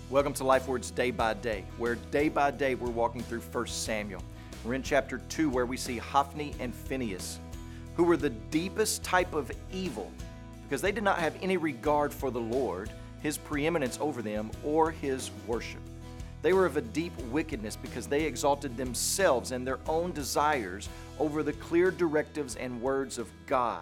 Welcome to Life Words Day by Day, where day by day we're walking through 1 Samuel. We're in chapter 2 where we see Hophni and Phinehas, who were the deepest type of evil because they did not have any regard for the Lord, His preeminence over them, or His worship. They were of a deep wickedness because they exalted themselves and their own desires over the clear directives and words of God.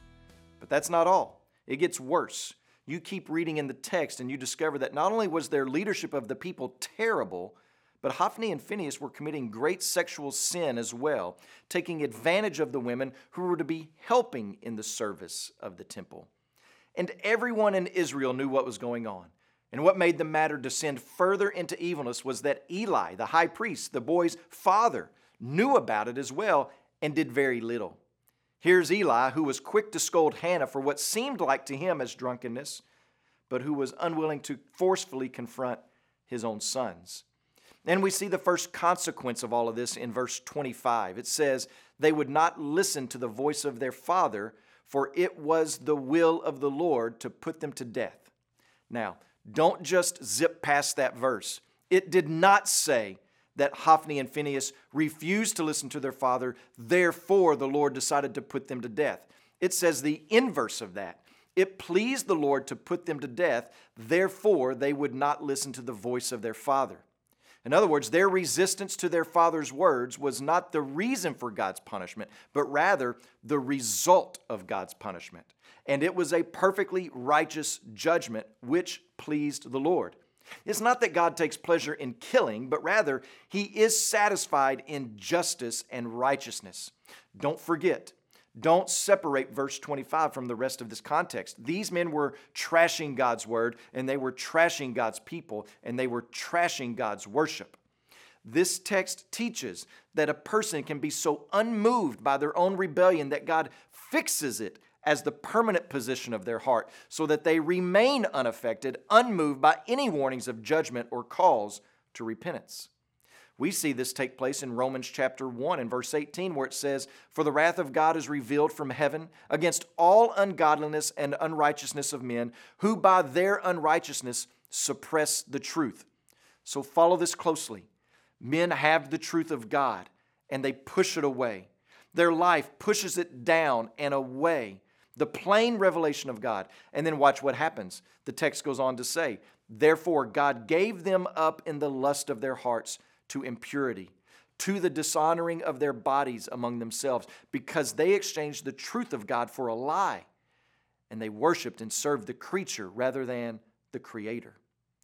But that's not all. It gets worse. You keep reading in the text and you discover that not only was their leadership of the people terrible, but Hophni and Phinehas were committing great sexual sin as well, taking advantage of the women who were to be helping in the service of the temple. And everyone in Israel knew what was going on. And what made the matter descend further into evilness was that Eli, the high priest, the boy's father, knew about it as well and did very little. Here's Eli, who was quick to scold Hannah for what seemed like to him as drunkenness, but who was unwilling to forcefully confront his own sons. And we see the first consequence of all of this in verse 25. It says, "They would not listen to the voice of their father, for it was the will of the Lord to put them to death." Now, don't just zip past that verse. It did not say that Hophni and Phinehas refused to listen to their father, therefore the Lord decided to put them to death. It says the inverse of that. It pleased the Lord to put them to death, therefore they would not listen to the voice of their father. In other words, their resistance to their father's words was not the reason for God's punishment, but rather the result of God's punishment. And it was a perfectly righteous judgment which pleased the Lord. It's not that God takes pleasure in killing, but rather He is satisfied in justice and righteousness. Don't forget, don't separate verse 25 from the rest of this context. These men were trashing God's word, and they were trashing God's people, and they were trashing God's worship. This text teaches that a person can be so unmoved by their own rebellion that God fixes it as the permanent position of their heart, so that they remain unaffected, unmoved by any warnings of judgment or calls to repentance. We see this take place in Romans chapter 1 and verse 18, where it says, "For the wrath of God is revealed from heaven against all ungodliness and unrighteousness of men, who by their unrighteousness suppress the truth." So follow this closely. Men have the truth of God, and they push it away. Their life pushes it down and away, the plain revelation of God. And then watch what happens. The text goes on to say, "Therefore God gave them up in the lust of their hearts to impurity, to the dishonoring of their bodies among themselves, because they exchanged the truth of God for a lie, and they worshiped and served the creature rather than the Creator."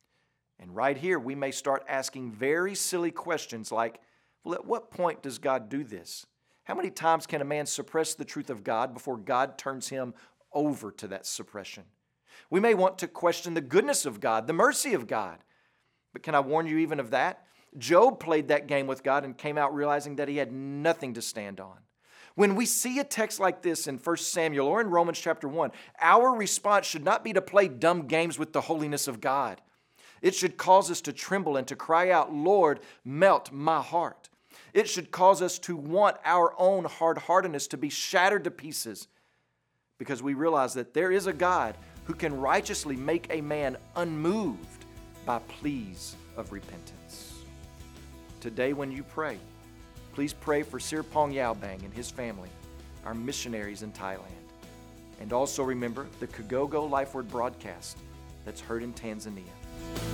And right here, we may start asking very silly questions like, well, at what point does God do this? How many times can a man suppress the truth of God before God turns him over to that suppression? We may want to question the goodness of God, the mercy of God. But can I warn you even of that? Job played that game with God and came out realizing that he had nothing to stand on. When we see a text like this in 1 Samuel or in Romans chapter 1, our response should not be to play dumb games with the holiness of God. It should cause us to tremble and to cry out, "Lord, melt my heart." It should cause us to want our own hard-heartedness to be shattered to pieces, because we realize that there is a God who can righteously make a man unmoved by pleas of repentance. Today when you pray, please pray for Sirpong Yaobang and his family, our missionaries in Thailand. And also remember the Kagogo Life Word broadcast that's heard in Tanzania.